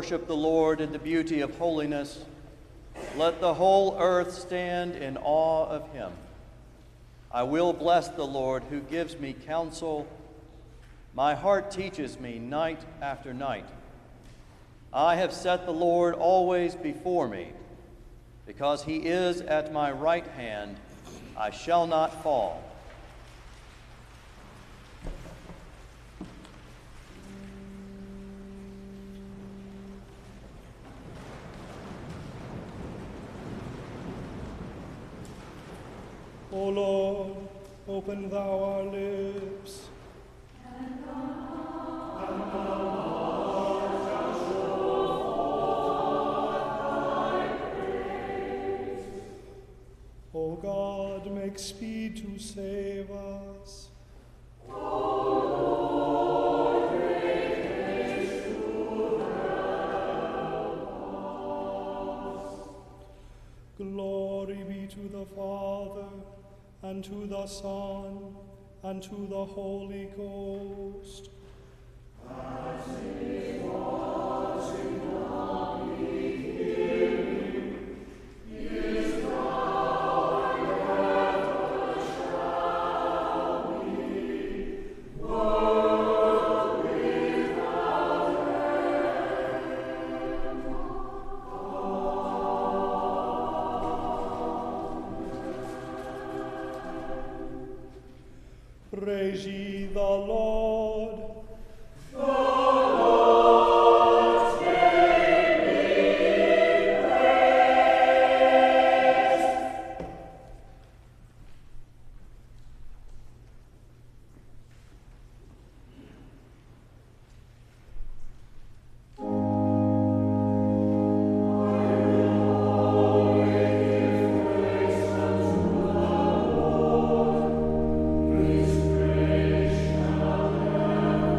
worship the Lord in the beauty of holiness. Let the whole earth stand in awe of him. I will bless the Lord who gives me counsel. My heart teaches me night after night. I have set the Lord always before me. Because he is at my right hand, I shall not fall. O Lord, open thou our lips. And our hearts shall show forth thy praise. O God, make speed to save us. O Lord, make haste to help us. Glory be to the Father, and to the Son, and to the Holy Ghost. As it was in the beginning, is now, and ever shall be, world without end. Praise ye the Lord. The Lord's name be praised. His grace shall never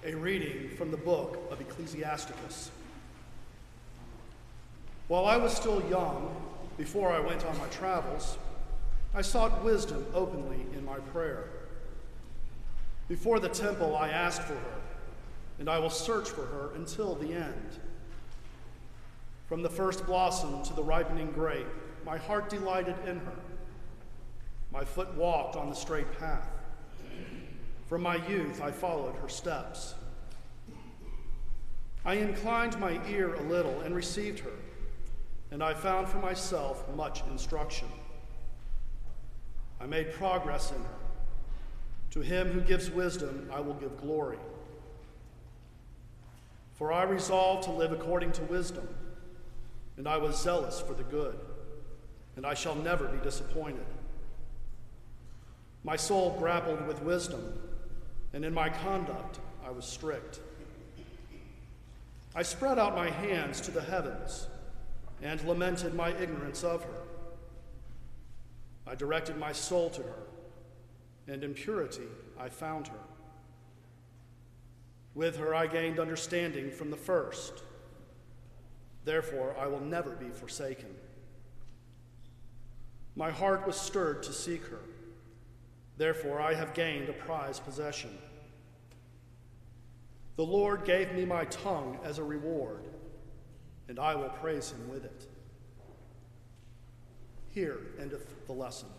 A reading from the book of Ecclesiasticus. While I was still young, before I went on my travels, I sought wisdom openly in my prayer. Before the temple I asked for her, and I will search for her until the end. From the first blossom to the ripening grape, my heart delighted in her. My foot walked on the straight path. From my youth I followed her steps. I inclined my ear a little and received her, and I found for myself much instruction. I made progress in her. To him who gives wisdom I will give glory. For I resolved to live according to wisdom, and I was zealous for the good, and I shall never be disappointed. My soul grappled with wisdom, and in my conduct I was strict. I spread out my hands to the heavens and lamented my ignorance of her. I directed my soul to her, and in purity I found her. With her I gained understanding from the first. Therefore I will never be forsaken. My heart was stirred to seek her. Therefore I have gained a prized possession. The Lord gave me my tongue as a reward, and I will praise him with it. Here endeth the lesson.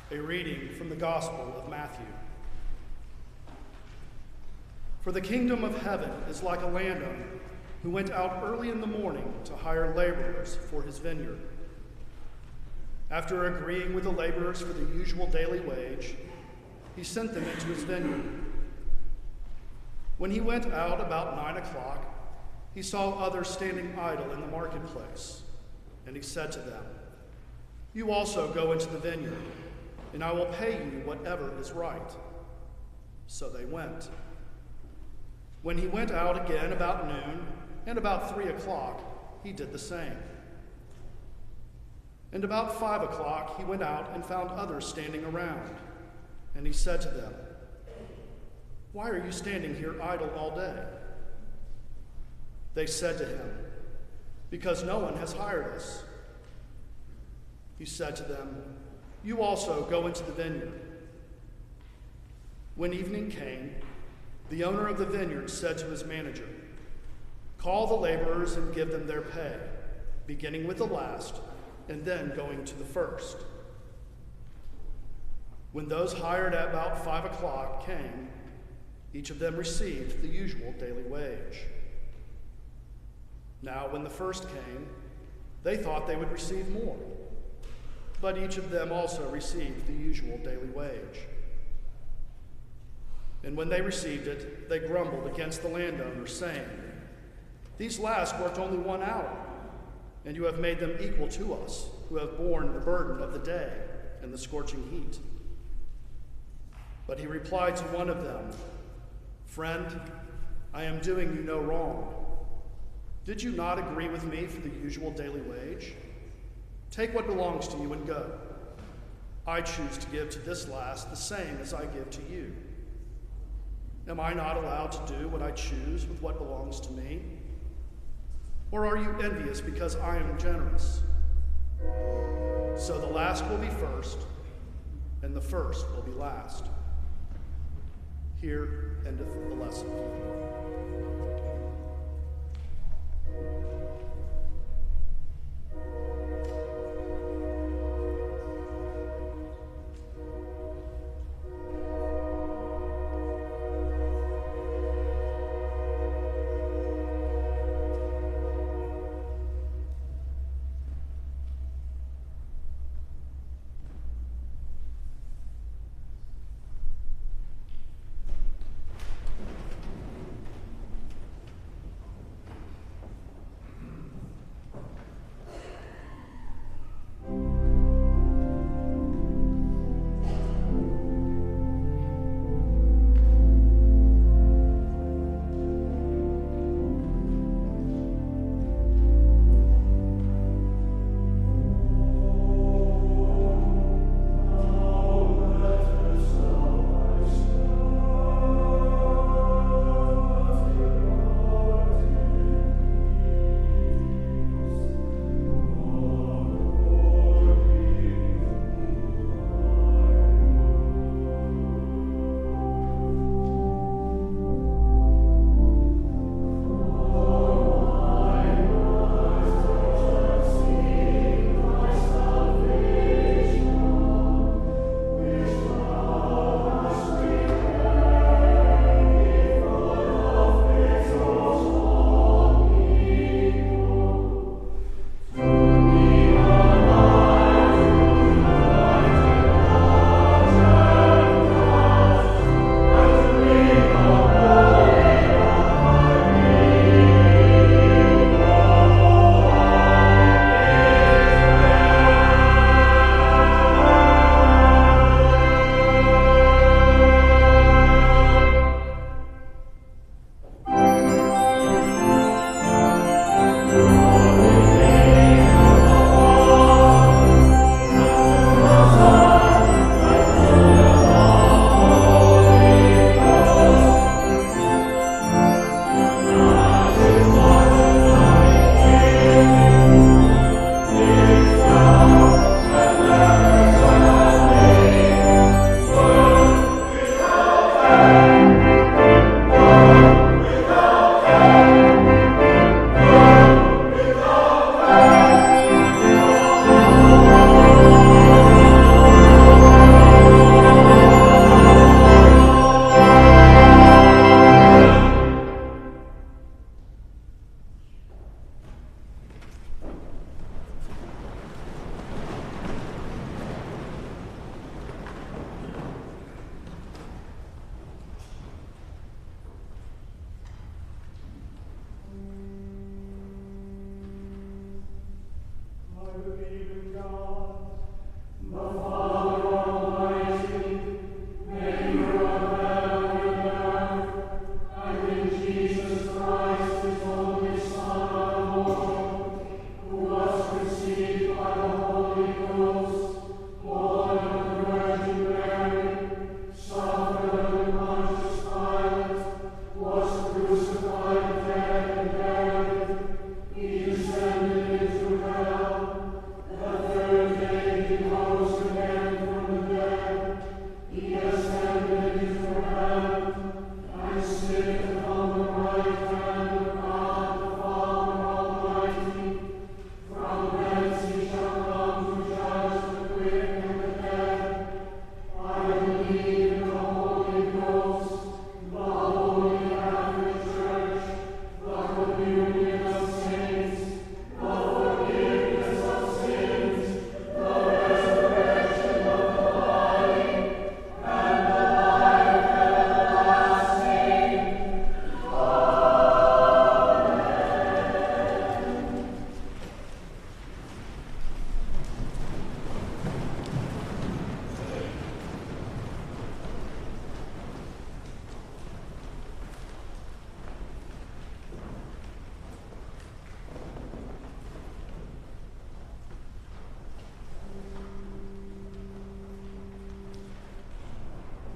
A reading from the Gospel of Matthew. For the kingdom of heaven is like a landowner who went out early in the morning to hire laborers for his vineyard. After agreeing with the laborers for the usual daily wage, he sent them into his vineyard. When he went out about 9 o'clock, he saw others standing idle in the marketplace, and he said to them, "You also go into the vineyard, and I will pay you whatever is right." So they went. When he went out again about noon and about 3 o'clock, he did the same. And about 5 o'clock he went out and found others standing around, and he said to them, "Why are you standing here idle all day?" They said to him, "Because no one has hired us." He said to them, "You also go into the vineyard." When evening came, the owner of the vineyard said to his manager, "Call the laborers and give them their pay, beginning with the last and then going to the first." When those hired at about 5 o'clock came, each of them received the usual daily wage. Now, when the first came, they thought they would receive more, but each of them also received the usual daily wage. And when they received it, they grumbled against the landowner, saying, "These last worked only 1 hour, and you have made them equal to us, who have borne the burden of the day and the scorching heat." But he replied to one of them, "Friend, I am doing you no wrong. Did you not agree with me for the usual daily wage? Take what belongs to you and go. I choose to give to this last the same as I give to you. Am I not allowed to do what I choose with what belongs to me? Or are you envious because I am generous?" So the last will be first, and the first will be last. Here endeth the lesson.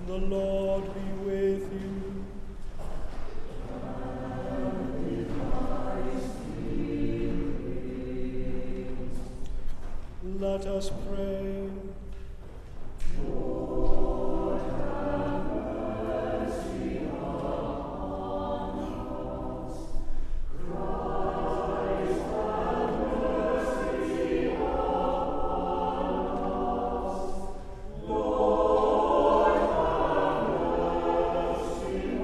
The Lord be with you. Let us pray. Lord, have mercy on us. Christ, have mercy on us. Lord, have mercy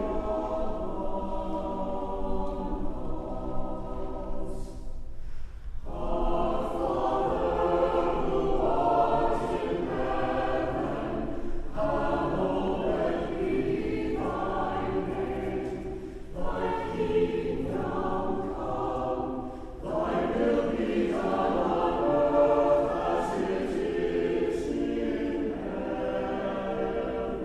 on us. Our Father, who art in heaven, hallowed be thy name. Thy kingdom come, thy will be done on earth as it is in heaven.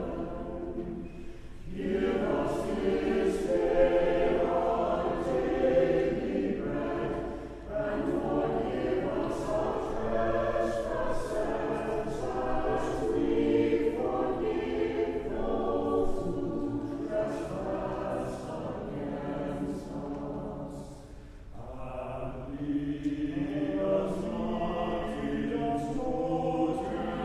Give us this day our daily bread, and forgive us our trespasses as we forgive those who trespass against us. And lead us not into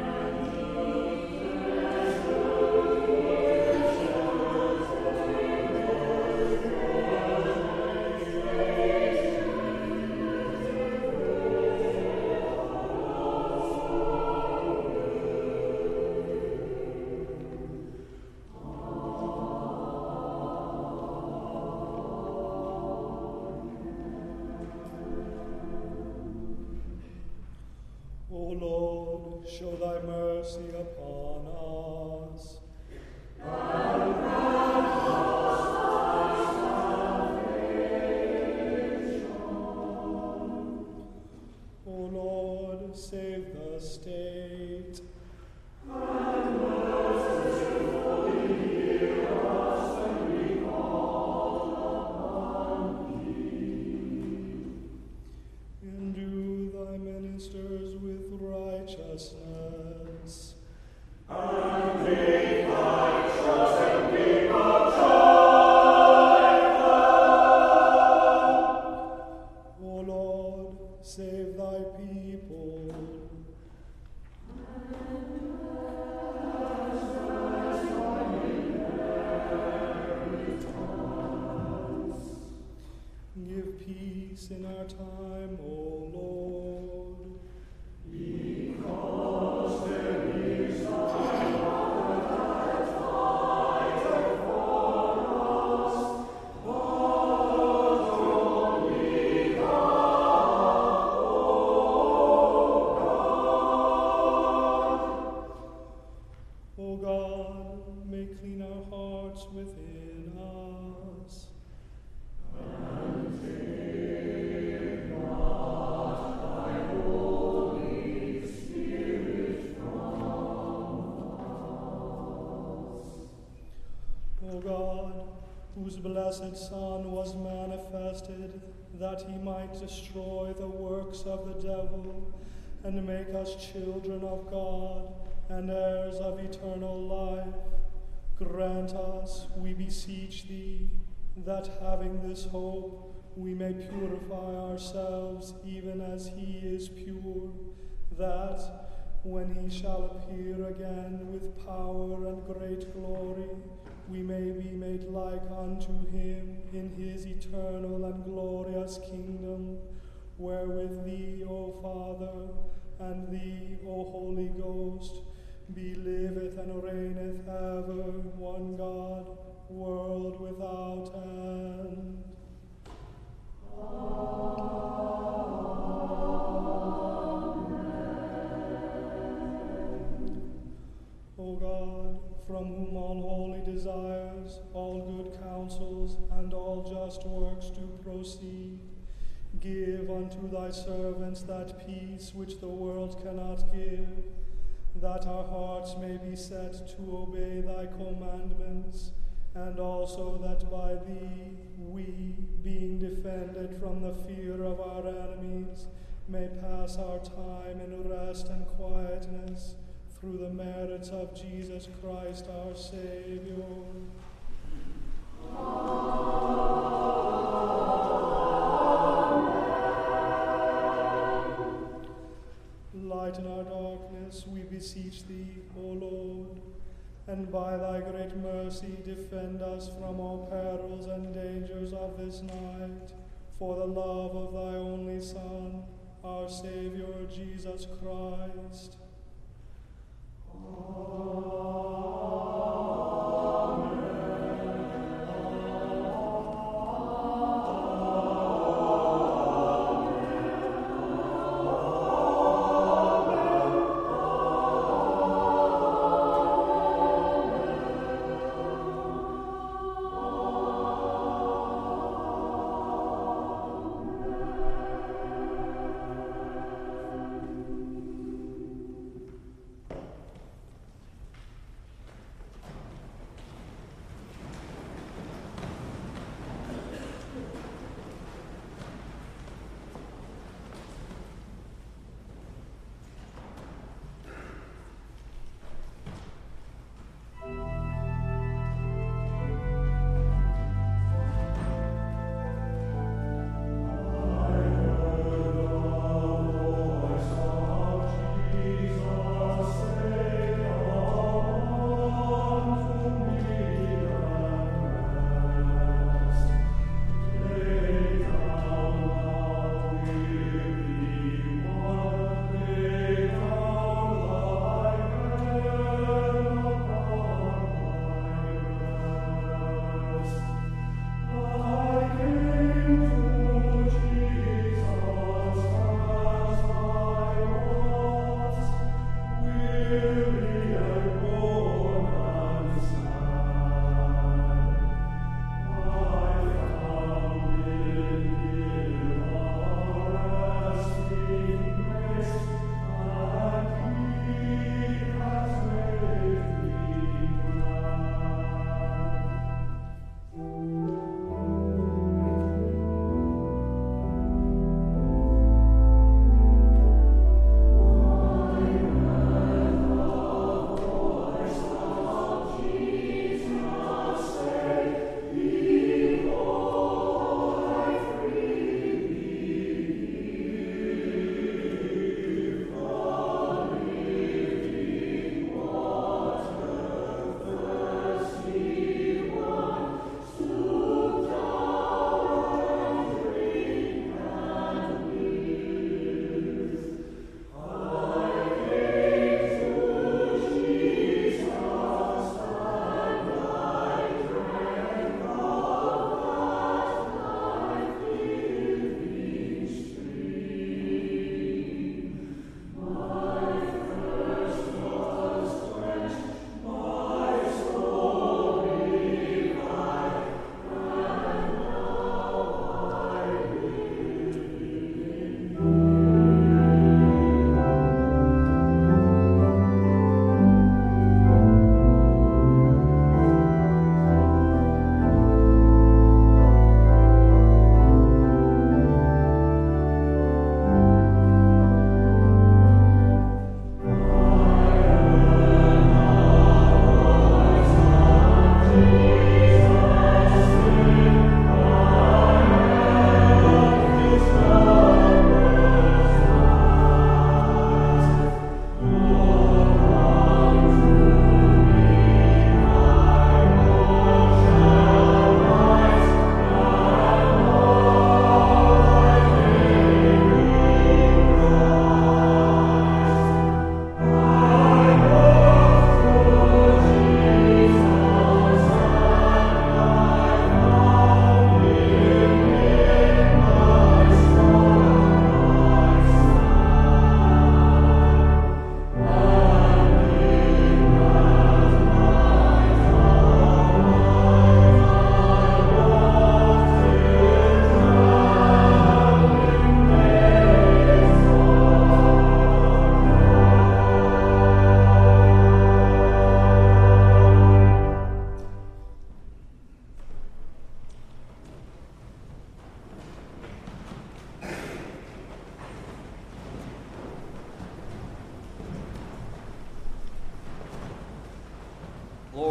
O Lord, show thy mercy upon us. O Lord, save the state. Endue thy ministers with righteousness. O Lord, save thy people. Give peace in our time, O Lord. O God, make clean our hearts within us. O God, whose blessed Son was manifested, that he might destroy the works of the devil, and make us children of God, and heirs of eternal life, grant us, we beseech thee, that having this hope, we may purify ourselves even as he is pure, that, when he shall appear again with power and great glory, we may be made like unto him in his eternal and glorious kingdom, where with thee, O Father, and thee, O Holy Ghost, liveth and reigneth ever, one God, world without end. O God, from whom all holy desires, all good counsels, and all just works do proceed, give unto thy servants that peace which the world cannot give, that our hearts may be set to obey thy commandments, and also that by thee we, being defended from the fear of our enemies, may pass our time in rest and quietness, through the merits of Jesus Christ our Savior. Lighten our darkness, we beseech thee, O Lord, and by thy great mercy defend us from all perils and dangers of this night, for the love of thy only Son, our Savior, Jesus Christ.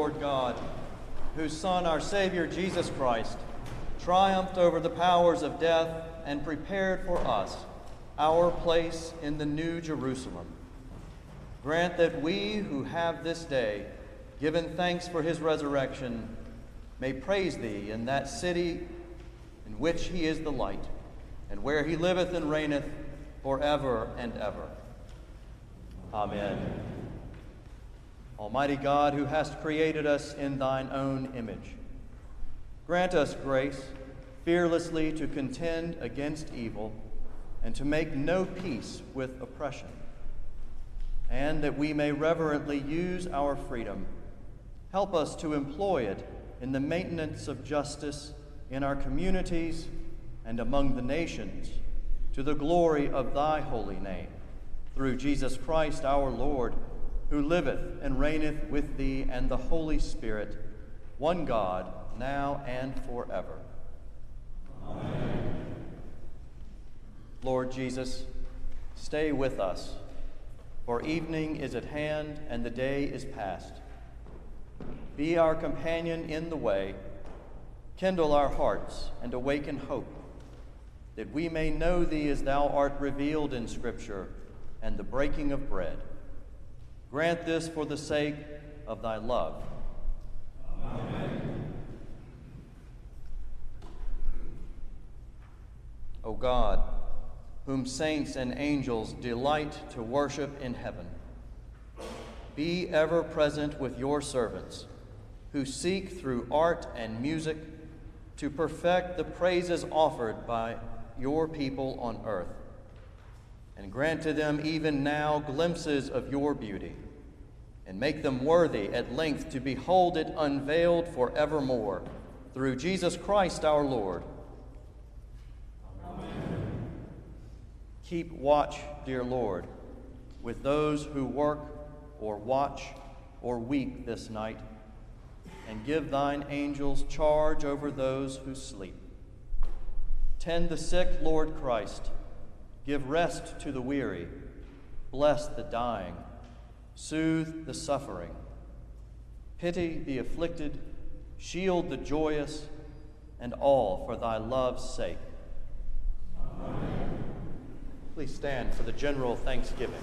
Lord God, whose Son, our Savior, Jesus Christ, triumphed over the powers of death and prepared for us our place in the New Jerusalem. Grant that we who have this day given thanks for his resurrection may praise thee in that city in which he is the light, and where he liveth and reigneth forever and ever. Amen. Almighty God, who hast created us in thine own image, grant us grace fearlessly to contend against evil and to make no peace with oppression, and that we may reverently use our freedom. Help us to employ it in the maintenance of justice in our communities and among the nations, to the glory of thy holy name, through Jesus Christ our Lord, who liveth and reigneth with thee and the Holy Spirit, one God, now and forever. Amen. Lord Jesus, stay with us, for evening is at hand and the day is past. Be our companion in the way, kindle our hearts and awaken hope, that we may know thee as thou art revealed in Scripture and the breaking of bread. Grant this for the sake of thy love. Amen. O God, whom saints and angels delight to worship in heaven, be ever present with your servants, who seek through art and music to perfect the praises offered by your people on earth, and grant to them even now glimpses of your beauty, and make them worthy at length to behold it unveiled forevermore, through Jesus Christ our Lord. Amen. Keep watch, dear Lord, with those who work or watch or weep this night, and give thine angels charge over those who sleep. Tend the sick, Lord Christ. Give rest to the weary. Bless the dying. Soothe the suffering. Pity the afflicted. Shield the joyous, and all for thy love's sake. Amen. Please stand for the general thanksgiving.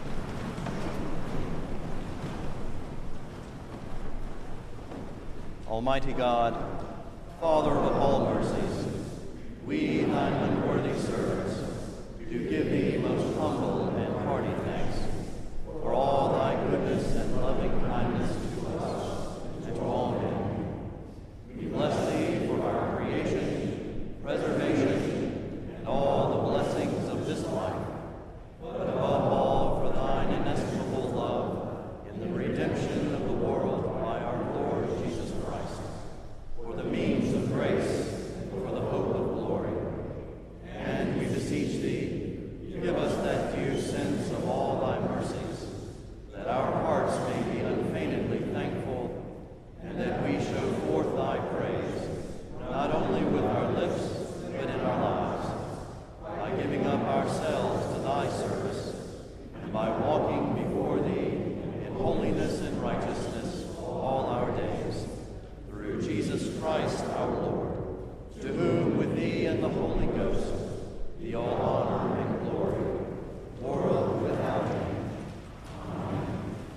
Almighty God, Father of all mercies, we, thine unworthy servants, do give thee most humble and hearty thanks for all thy goodness and loving kindness to us and to all men. We bless thee for our creation, preservation, and all the blessings of this life, but above all for thine inestimable love in the redemption of the world by our Lord Jesus Christ, for the means of grace and for the hope of glory. And we beseech thee, give us that due sense of all thy mercies, that our hearts may be unfeignedly thankful, and that we show forth thy praise, not only with our lips, but in our lives, by giving up ourselves to thy service, and by walking before thee in holiness and righteousness all our days, through Jesus Christ our Lord, to whom with thee and the Holy Ghost be all honor and glory, world without end. Amen.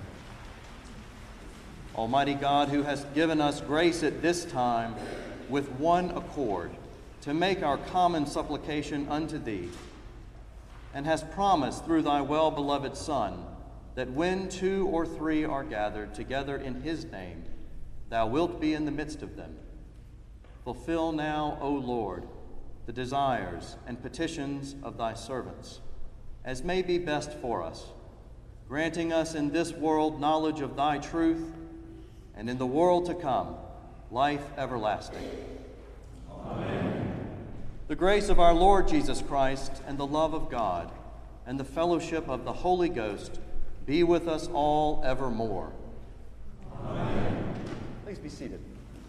Almighty God, who hast given us grace at this time with one accord to make our common supplication unto thee, and hast promised through thy well-beloved Son that when 2 or 3 are gathered together in his name, thou wilt be in the midst of them. Fulfill now, O Lord, the desires and petitions of thy servants, as may be best for us, granting us in this world knowledge of thy truth, and in the world to come, life everlasting. Amen. The grace of our Lord Jesus Christ, and the love of God, and the fellowship of the Holy Ghost be with us all evermore. Amen. Please be seated.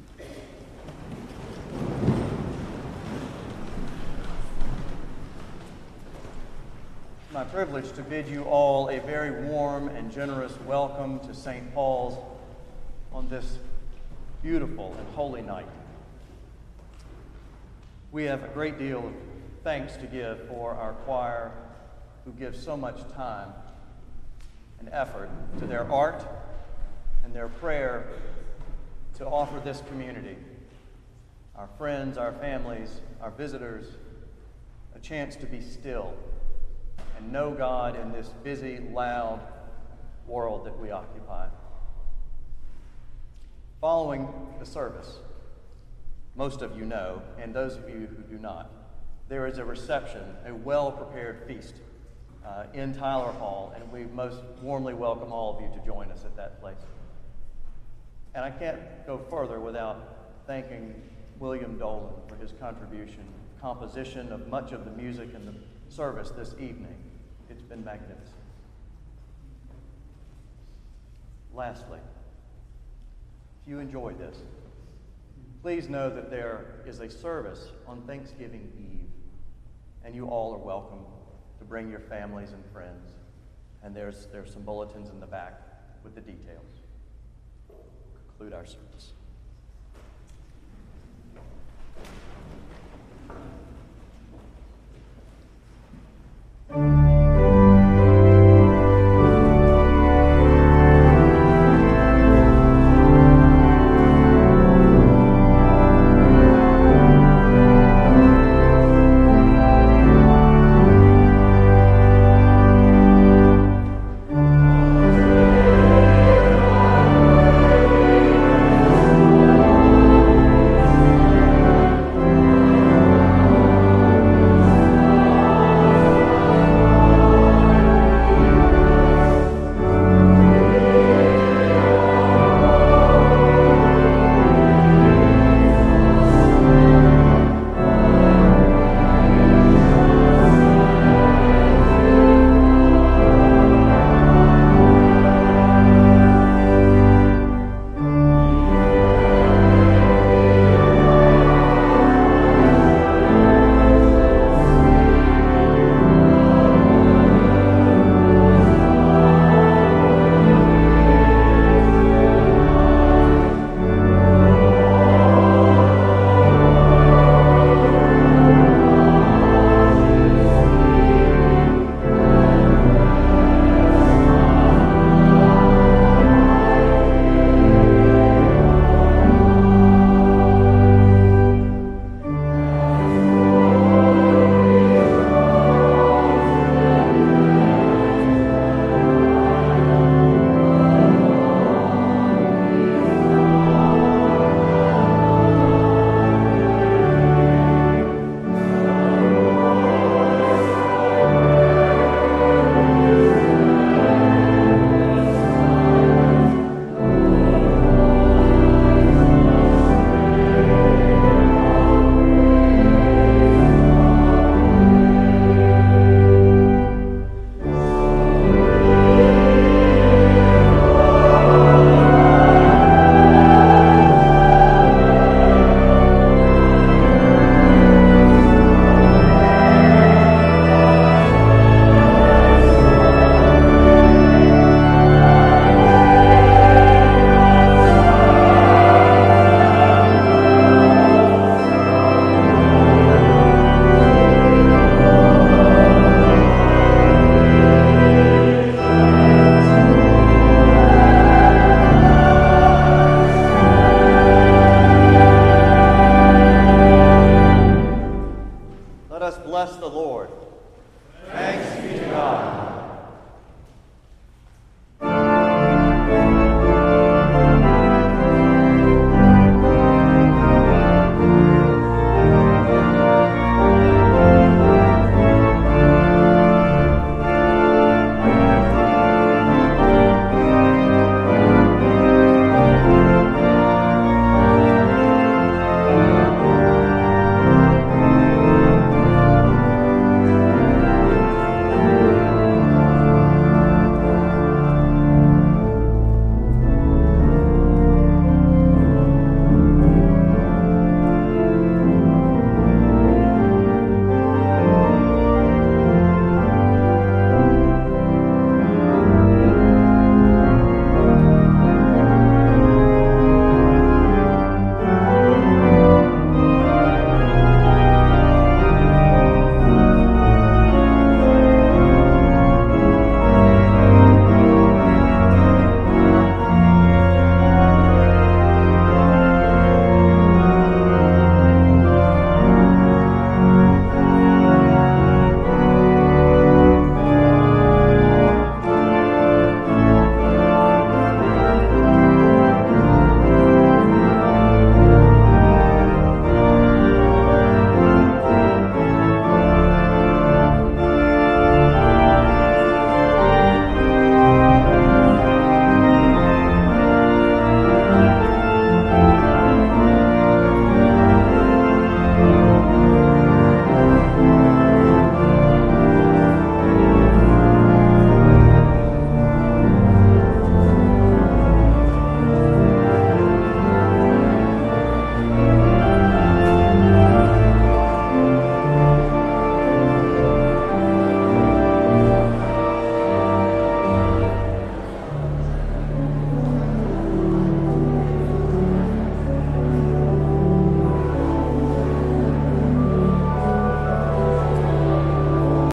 It's my privilege to bid you all a very warm and generous welcome to St. Paul's on this beautiful and holy night. We have a great deal of thanks to give for our choir, who gives so much time and effort to their art and their prayer to offer this community, our friends, our families, our visitors, a chance to be still and know God in this busy, loud world that we occupy. Following the service, most of you know, and those of you who do not, there is a reception, a well-prepared feast in Tyler Hall, and we most warmly welcome all of you to join us at that place. And I can't go further without thanking William Dolan for his contribution, composition of much of the music in the service this evening. It's been magnificent. Lastly, if you enjoy this, please know that there is a service on Thanksgiving Eve, and you all are welcome to bring your families and friends. And there's some bulletins in the back with the details. Conclude our service.